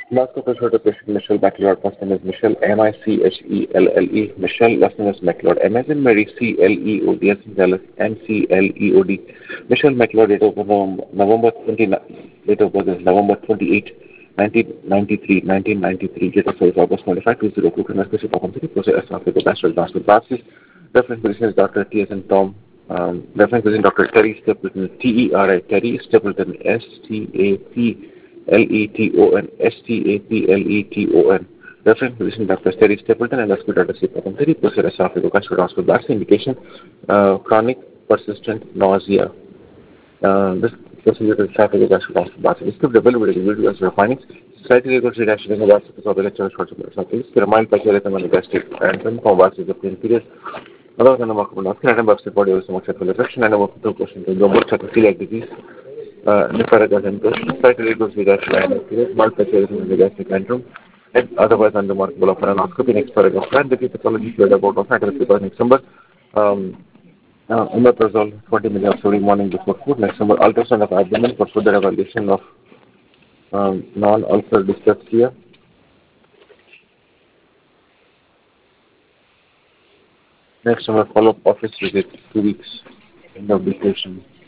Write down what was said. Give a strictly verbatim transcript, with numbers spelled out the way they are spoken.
Last couple short of patient Michelle McLeod, first name is Michelle, M I C H E L L E, Michelle, last name is McLeod, M as in Mary, C L E O D, as in Dallas, M C L E O D. Michelle McLeod, date of birth November twenty-ninth, date of birth is November twenty-eighth, nineteen ninety-three, nineteen ninety-three, date of birth is August twenty-fifth, two zero two, criminal case of City, process as of the bachelor transfer classes. Reference position is Doctor T as in Tom. Um, reference position Doctor Terry Stapleton, T E R I, Terry Stapleton, S T A P L E T O N, S T A P L E T O N. Reference position Doctor Terry Stapleton and Rescue Dr. C. Patanthiri, procedure as of the bachelor transfer classes. Indication uh, chronic persistent nausea. Uh, this procedure is traffic bachelor transfer classes. Describe the availability video as your findings. Slightly regular reaction in the WhatsApp of the lecture short of the remind patient and gastric and some converse is the pain period. Other than the markable notes, can I remember the body was so much at the reflection and about the question to the more celiac disease, uh, Niparagas and question, slightly goes with that line of period, multiple in the gastric antrum, and otherwise unremarkable of anoscopy. Next paragraph, and the pathology fluid about of matter because next number, um, uh, omeprazole twenty milligrams every morning before food. Next number, ultrasound of abdomen for further evaluation of um, non-ulcer dyspepsia. Next number, follow-up office visit, two weeks, end of vacation.